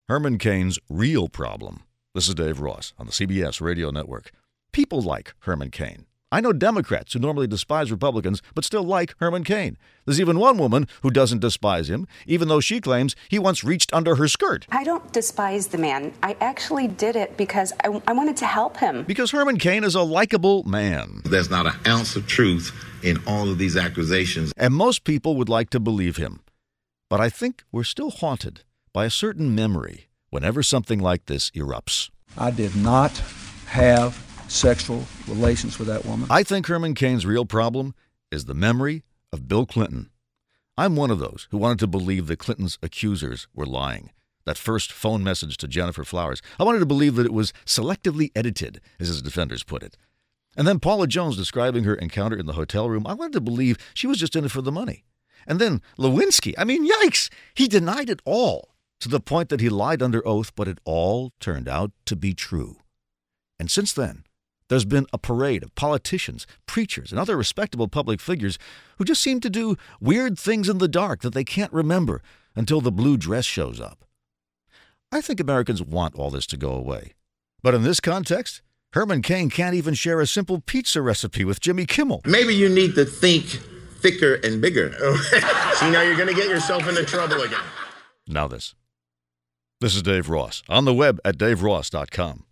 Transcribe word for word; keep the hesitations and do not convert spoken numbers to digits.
Herman Cain's real problem. This is Dave Ross on the C B S Radio Network. People like Herman Cain. I know Democrats who normally despise Republicans but still like Herman Cain. There's even one woman who doesn't despise him, even though she claims he once reached under her skirt. I don't despise the man. I actually did it because I, I wanted to help him. Because Herman Cain is a likable man. There's not an ounce of truth in all of these accusations. And most people would like to believe him. But I think we're still haunted by a certain memory whenever something like this erupts. I did not have sexual relations with that woman. I think Herman Cain's real problem is the memory of Bill Clinton. I'm one of those who wanted to believe that Clinton's accusers were lying. That first phone message to Gennifer Flowers, I wanted to believe that it was selectively edited, as his defenders put it. And then Paula Jones describing her encounter in the hotel room, I wanted to believe she was just in it for the money. And then Lewinsky, I mean, yikes, he denied it all, to the point that he lied under oath, but it all turned out to be true. And since then, there's been a parade of politicians, preachers, and other respectable public figures who just seem to do weird things in the dark that they can't remember until the blue dress shows up. I think Americans want all this to go away. But in this context, Herman Cain can't even share a simple pizza recipe with Jimmy Kimmel. Maybe you need to think thicker and bigger. See, now you're going to get yourself into trouble again. Now this. This is Dave Ross, on the web at dave ross dot com.